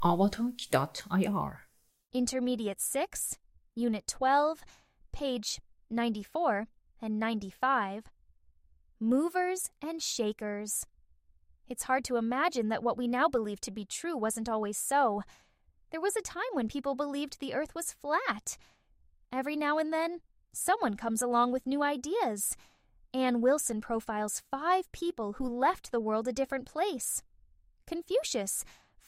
Avatalk.ir. Intermediate 6, Unit 12, page 94 and 95. Movers and Shakers. It's hard to imagine that what we now believe to be true wasn't always so. There was a time when people believed the earth was flat. Every now and then, someone comes along with new ideas. Ann Wilson profiles 5 people who left the world a different place. Confucius,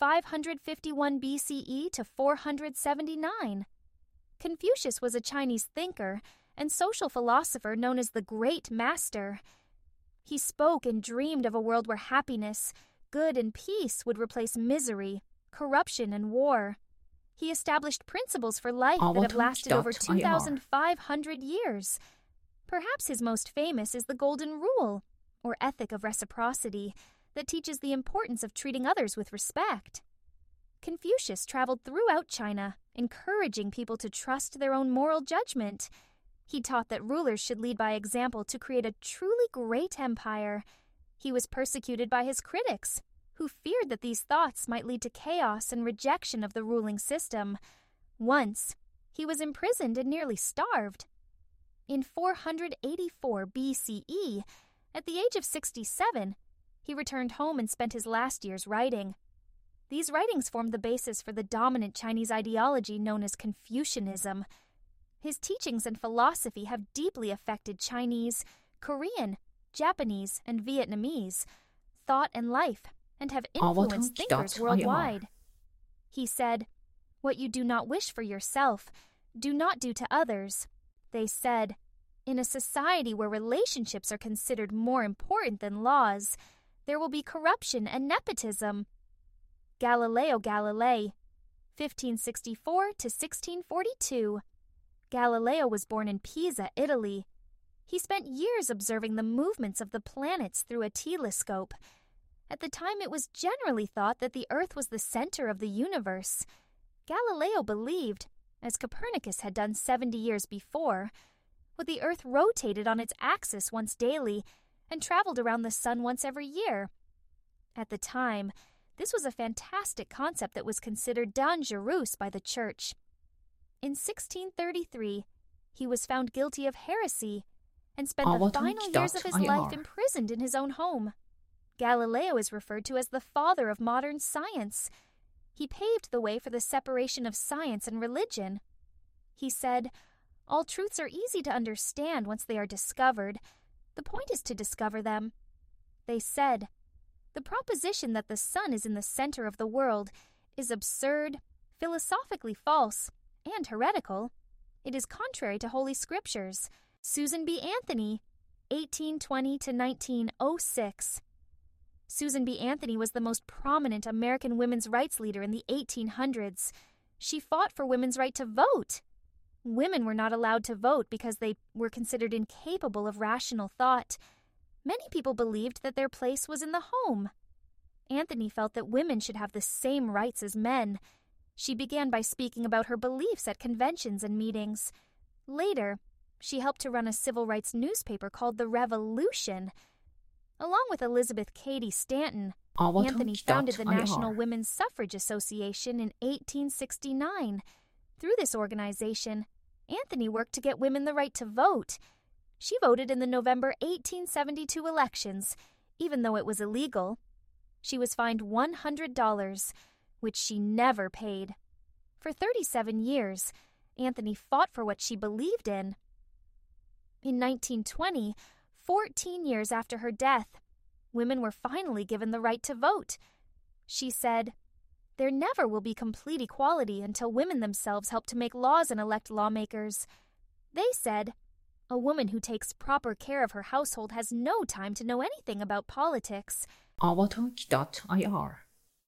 551 BCE to 479. Confucius was a Chinese thinker and social philosopher known as the Great Master. He spoke and dreamed of a world where happiness, good, and peace would replace misery, corruption, and war. He established principles for life that have lasted over 2,500 years. Perhaps his most famous is the Golden Rule, or ethic of reciprocity, that teaches the importance of treating others with respect. Confucius traveled throughout China, encouraging people to trust their own moral judgment. He taught that rulers should lead by example to create a truly great empire. He was persecuted by his critics, who feared that these thoughts might lead to chaos and rejection of the ruling system. Once, he was imprisoned and nearly starved. In 484 BCE, at the age of 67, he returned home and spent his last years writing. These writings formed the basis for the dominant Chinese ideology known as Confucianism. His teachings and philosophy have deeply affected Chinese, Korean, Japanese, and Vietnamese thought and life, and have influenced thinkers worldwide. He said, "What you do not wish for yourself, do not do to others." They said, "In a society where relationships are considered more important than laws, there will be corruption and nepotism." Galileo Galilei, 1564 to 1642. Galileo was born in Pisa, Italy. He spent years observing the movements of the planets through a telescope. At the time, it was generally thought that the Earth was the center of the universe. Galileo believed, as Copernicus had done 70 years before, that the Earth rotated on its axis once daily and traveled around the sun once every year. At the time, this was a fantastic concept that was considered dangerous by the Church. In 1633, he was found guilty of heresy and spent the final years of his life imprisoned in his own home. Galileo is referred to as the father of modern science. He paved the way for the separation of science and religion. He said, "All truths are easy to understand once they are discovered. The point is to discover them." They said, "The proposition that the sun is in the center of the world is absurd, philosophically false, and heretical. It is contrary to Holy Scriptures." Susan B. Anthony, 1820 to 1906. Susan B. Anthony was the most prominent American women's rights leader in the 1800s. She fought for women's right to vote. Women were not allowed to vote because they were considered incapable of rational thought. Many people believed that their place was in the home. Anthony felt that women should have the same rights as men. She began by speaking about her beliefs at conventions and meetings. Later, she helped to run a civil rights newspaper called The Revolution. Along with Elizabeth Cady Stanton, Anthony founded the National Women's Suffrage Association in 1869. Through this organization, Anthony worked to get women the right to vote. She voted in the November 1872 elections, even though it was illegal. She was fined $100, which she never paid. For 37 years, Anthony fought for what she believed in. In 1920, 14 years after her death, women were finally given the right to vote. She said, "There never will be complete equality until women themselves help to make laws and elect lawmakers." They said, "A woman who takes proper care of her household has no time to know anything about politics." Avatalk.ir